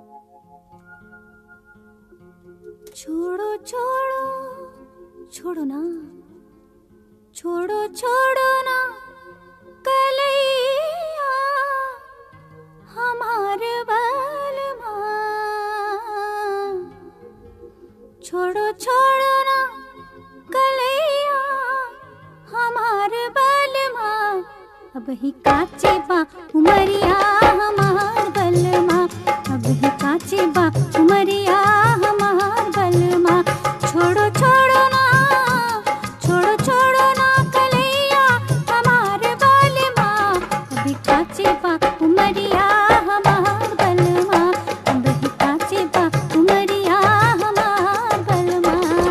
छोड़ो छोड़ो छोड़ो ना, छोड़ो छोड़ो ना कलैया हमार बलमा। छोड़ो छोड़ो ना कलैया हमार बलमा। अब ही काचे बा उमरिया हमार बलमा। अब ही काचे बा उमरिया हमार बलमा। छोड़ो छोड़ो ना, छोड़ो छोड़ो ना कलैया हमार बलमा। अब ही काचे बा उमरिया हमार बलमा। अब ही काचे बा उमरिया हमार बलमा।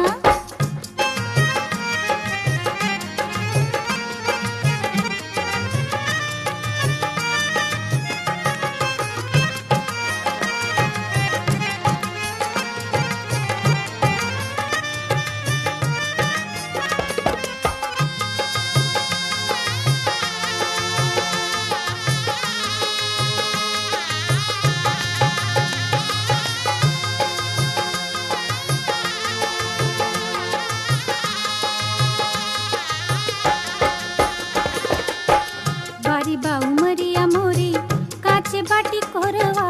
बारी बा उमरिया मोरी काचे बाटी कोरवा।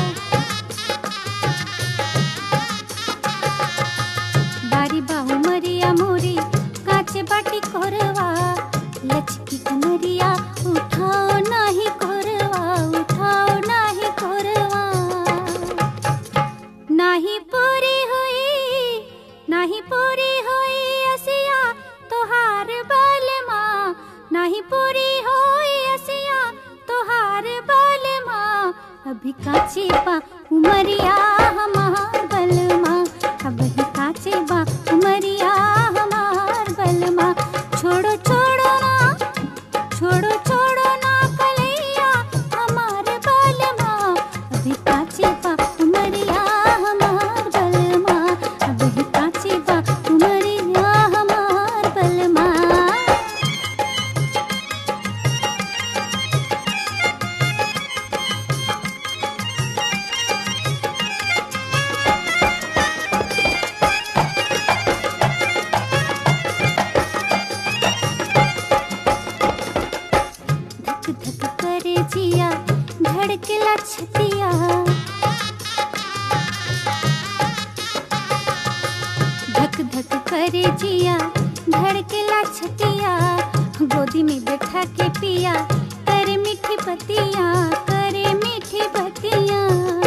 बारी बा उमरिया मोरी काचे बाटी कोरवा। लचकी उमरिया उठाओ नाही कोरवा, उठाओ नाही कोरवा। नाही पूरी हुई, नाही पूरी हुई असिया तोहार बलमा। नाही पूरी हुई असिया तोहार बलमा। अभी काचे बा उमरिया हमार बलमा। अभी काचे बा उमरिया हमार बलमा। छोड़ो छोड़ो ना, छोड़ो छोड़ो ना कलैया हमार बलमा। अभी काचे बा उमरिया हमार बलमा। अभी काचे बा उमरिया हमार बलमा। धक धक करे जिया धड़केला छतिया। धक धक करे जिया धड़केला छतिया। गोदी में बैठा के पिया करे मीठी बतिया, करे मीठी बतिया।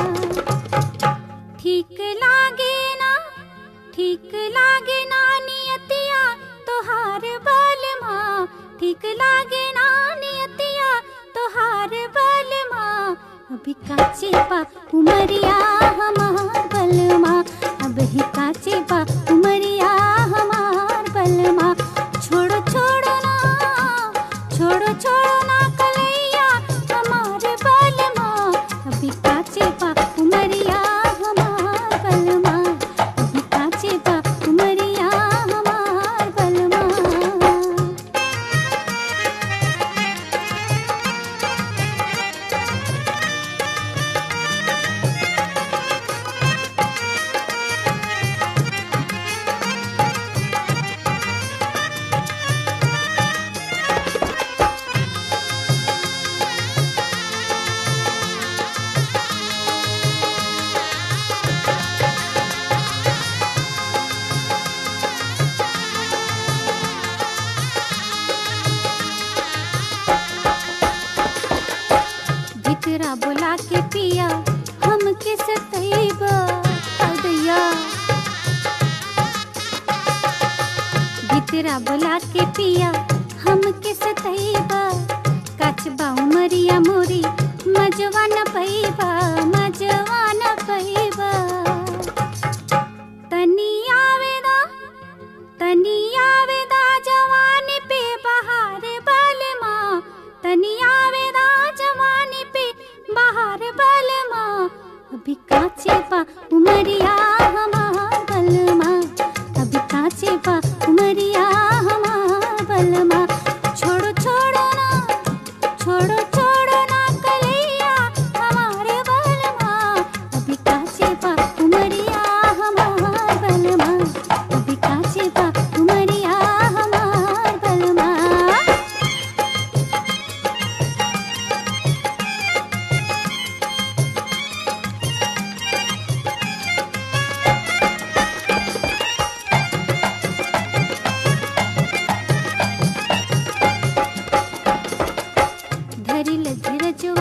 ठीक लागे ना, ठीक लागे ना नियतिया तोहार बलमा। ठीक लागे ना नियतिया तोहार बलमा। अभी काचे बा उमरिया हमार बलमा। अभी काचे बा उमरिया हमार बलमा। छोड़ो छोड़ो ना, छोड़ो छोड़ो ना कलैया हमार बलमा। अभी काचे बा उमरिया हमार बलमा। अभी काचे बा उमरिया हमार बलमा। भितरा बुला के पिया हमके सतैबा अदैया। भितरा बुला के पिया हमके सतैबा। काचबा उमरिया मोरी मजवा न पैबा, मजवा न पैबा। तनी आवेदा, तनी आवेदा जवानी पे बहार बलमा। तनी आवेदा जवानी पे बहार बलमा। अभी काचे बा उमरिया हमार बलमा। अभी काचे बा उमरिया हमार बलमा। छोड़ो छोड़ो ना, छोड़ो छोड़ो ना कलैया हमारे बलमा। अभी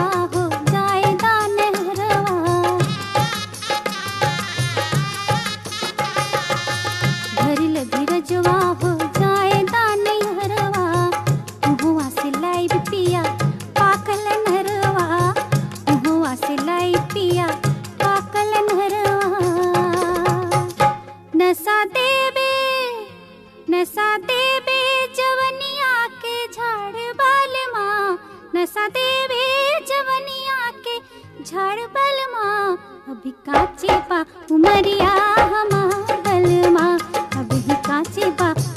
हो जाए दान हरवा। भरिल धीरजवा हो जाए दान हरवा। हुआ से लाई पिया पाकल नरवा। हुआ से लाई पिया पाकल नरवा। नशा देवे जवनिया के झाड़ बाल माँ। नशा देवे जवनिया के झाड़ बाल माँ। अभी काचे बा उमरिया हमार बल माँ। अभी काचे बा